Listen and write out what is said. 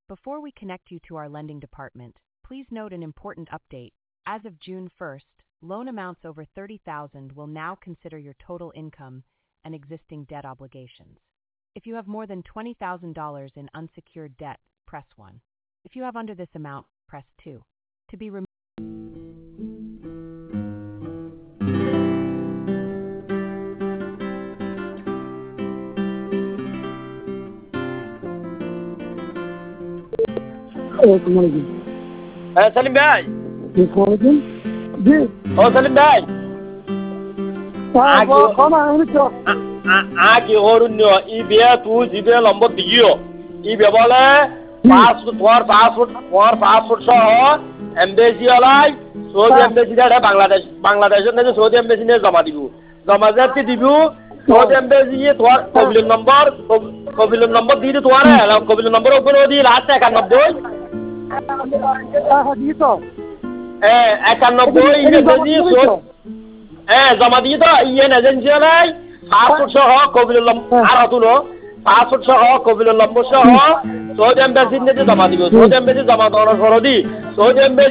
Before we connect you to our lending department, please note an important update. As of June 1st, loan amounts over $30,000 will now consider your total income and existing debt obligations. If you have more than $20,000 in unsecured debt, press 1. If you have under this amount, press 2. To be removed. Selim ভাই জি ও সেলিম ভাই আগে অরণ্য ই বিয়া তুই জিবে নম্বর দিও ই বেবলে তোমার passport সহ embassy হলাই Saudi embassy বাংলাদেশের নাকি সৌদি এমবেসি নিয়ে জমা দিব জমা যাতে দিব সৌদি এমবেসি তোমার কবিলের নম্বর দিয়ে তোমার কবিলের নম্বর উপরে দিয়ে লাস্ট 91 জমা দিয়ে তো ইয়েন এজেন্সি নাই পাসপোর্ট সহ কবিলের নম্বর আর তুলো পাসপোর্ট সহ কবিলের নম্বর সহ সৌদি এমবেসি নিয়ে জমা দিব সৌদি এমবেসি জমা দেওয়ার পর দি সৌদি এমবেসি